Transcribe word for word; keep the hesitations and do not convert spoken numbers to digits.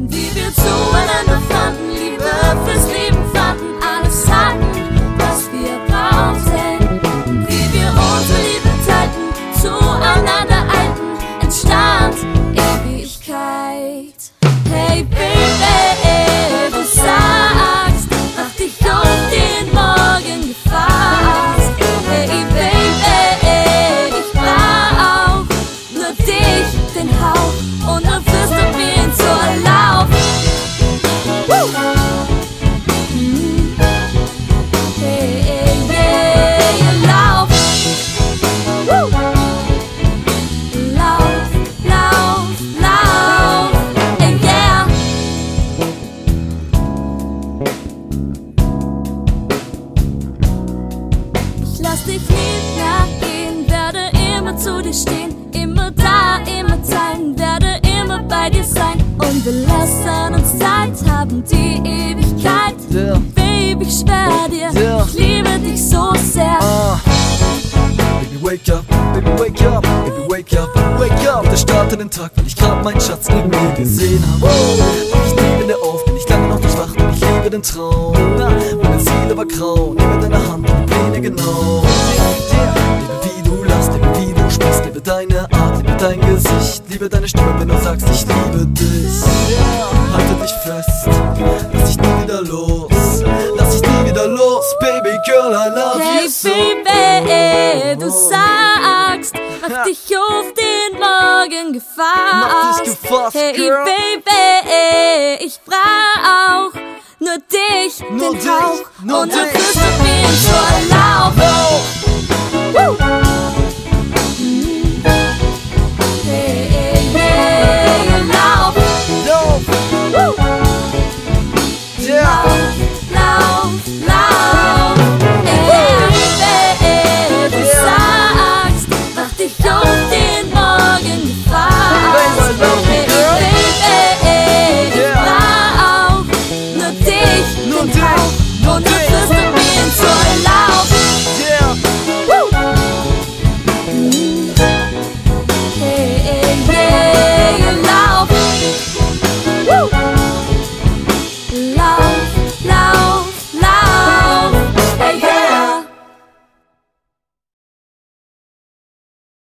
wie wir zueinander fanden, Liebe fürs Leben fanden, alles hatten, was wir brauchten, wie wir unsere Liebe teilten, zueinander eilten, entstand Ewigkeit. Hey Baby, du sagst, mach dich auf den Morgen gefasst. Hey Baby, ich brauch nur dich, den Hauch, und dann wirst du mir zur Lauf. Woo! Mm. Hey, hey, yeah, lauf. Woo! Lauf, lauf, lauf. Hey, yeah. Ich lass dich nie nachgehen, werde immer zu dir stehen, immer da, immer teilen, werde immer bei dir sein. Und wir lassen uns Zeit haben, die Ewigkeit. Yeah. Baby, ich schwör dir, Yeah. ich liebe dich so sehr. Ah. Baby wake up, baby wake up, baby wake up, wake up. Der Start in den Tag, weil ich grad meinen Schatz neben mir gesehen hab. Wach ich nie wieder auf, bin ich lange noch durchwacht und ich liebe den Traum. Meine Seele war grau, nehme deine Hand und Pläne genau. Liebe wie du lachst, liebe wie du sprichst, liebe deine Art, liebe dein Gesicht, liebe deine Stimme, wenn du sagst, ich liebe dich. Halte dich fest, lass dich nie wieder los, lass dich nie wieder los, baby girl, I love Hey you so. Baby, du sagst, mach dich auf den Morgen Mach gefasst. dich gefasst, Hey girl. Baby, ich brauch nur dich, Nur den dich, Hauch, nur und dann dich. wirst du mir zur Lauf. Woo!